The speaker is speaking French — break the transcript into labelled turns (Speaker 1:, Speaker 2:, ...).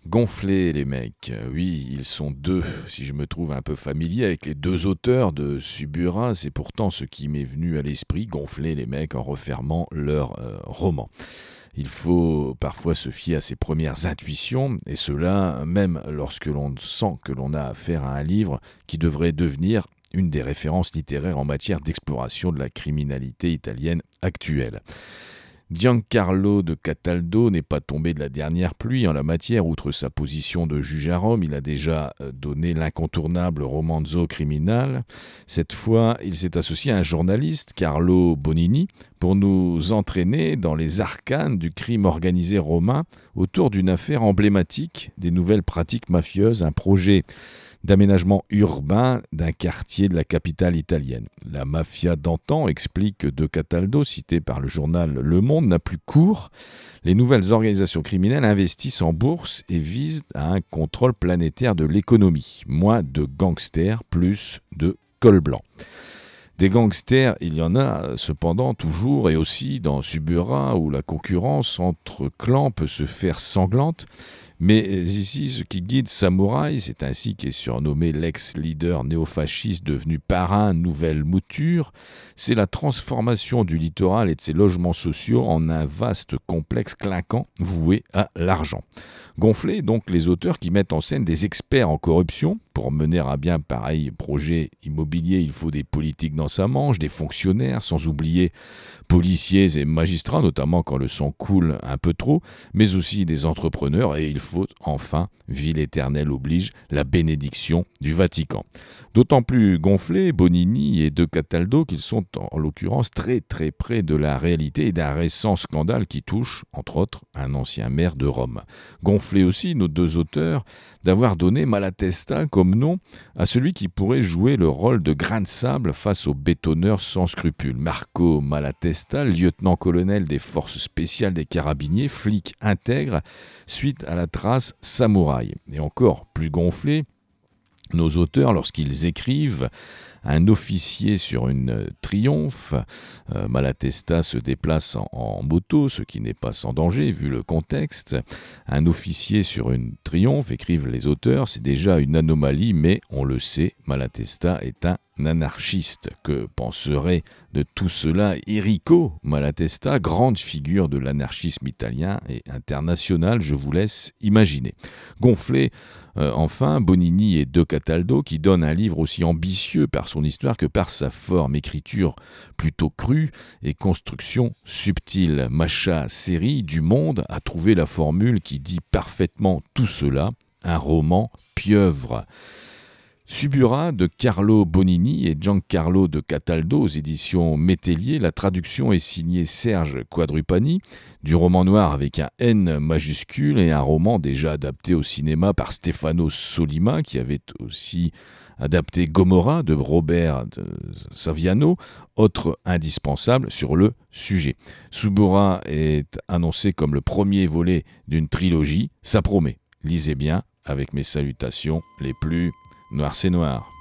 Speaker 1: Gonflés les mecs, oui, ils sont deux. Si je me trouve un peu familier avec les deux auteurs de Suburra, c'est pourtant ce qui m'est venu à l'esprit, gonfler les mecs en refermant leur roman. Il faut parfois se fier à ses premières intuitions, et cela même lorsque l'on sent que l'on a affaire à un livre qui devrait devenir une des références littéraires en matière d'exploration de la criminalité italienne actuelle. Giancarlo de Cataldo n'est pas tombé de la dernière pluie en la matière. Outre sa position de juge à Rome, il a déjà donné l'incontournable Romanzo Criminal. Cette fois, il s'est associé à un journaliste, Carlo Bonini, pour nous entraîner dans les arcanes du crime organisé romain autour d'une affaire emblématique des nouvelles pratiques mafieuses, un projet d'aménagement urbain d'un quartier de la capitale italienne. La mafia d'antan, explique De Cataldo, cité par le journal Le Monde, n'a plus cours. Les nouvelles organisations criminelles investissent en bourse et visent à un contrôle planétaire de l'économie. Moins de gangsters, plus de col blanc. Des gangsters, il y en a cependant toujours, et aussi dans Suburra, où la concurrence entre clans peut se faire sanglante. Mais ici, ce qui guide Samouraï, c'est ainsi qu'est surnommé l'ex-leader néofasciste devenu parrain nouvelle mouture, c'est la transformation du littoral et de ses logements sociaux en un vaste complexe clinquant voué à l'argent. Gonflés donc les auteurs qui mettent en scène des experts en corruption. Pour mener à bien pareil projet immobilier, il faut des politiques dans sa manche, des fonctionnaires, sans oublier policiers et magistrats, notamment quand le sang coule un peu trop, mais aussi des entrepreneurs, et il faut enfin, ville éternelle oblige, la bénédiction du Vatican. D'autant plus gonflés, Bonini et De Cataldo, qu'ils sont en l'occurrence très très près de la réalité et d'un récent scandale qui touche, entre autres, un ancien maire de Rome. Gonflés aussi, nos deux auteurs, d'avoir donné Malatesta comme nom à celui qui pourrait jouer le rôle de grain de sable face aux bétonneurs sans scrupules. Marco Malatesta, lieutenant-colonel des forces spéciales des carabiniers, flic intègre, suite à la trace samouraï. Et encore plus gonflé, nos auteurs, lorsqu'ils écrivent un officier sur une triomphe, Malatesta se déplace en moto, ce qui n'est pas sans danger vu le contexte. Un officier sur une triomphe, écrivent les auteurs, c'est déjà une anomalie, mais on le sait, Malatesta est un anarchiste. Que penserait de tout cela Enrico Malatesta, grande figure de l'anarchisme italien et international, je vous laisse imaginer. Gonflé, enfin, Bonini et De Cataldo, qui donnent un livre aussi ambitieux par son histoire que par sa forme, écriture plutôt crue et construction subtile. Macha Seri du Monde a trouvé la formule qui dit parfaitement tout cela, un roman pieuvre. Suburra de Carlo Bonini et Giancarlo de Cataldo aux éditions Métellier. La traduction est signée Serge Quadrupani, du roman noir avec un N majuscule et un roman déjà adapté au cinéma par Stefano Sollima qui avait aussi adapté Gomorra de Robert Saviano, autre indispensable sur le sujet. Suburra est annoncé comme le premier volet d'une trilogie, ça promet. Lisez bien, avec mes salutations les plus noir c'est noir.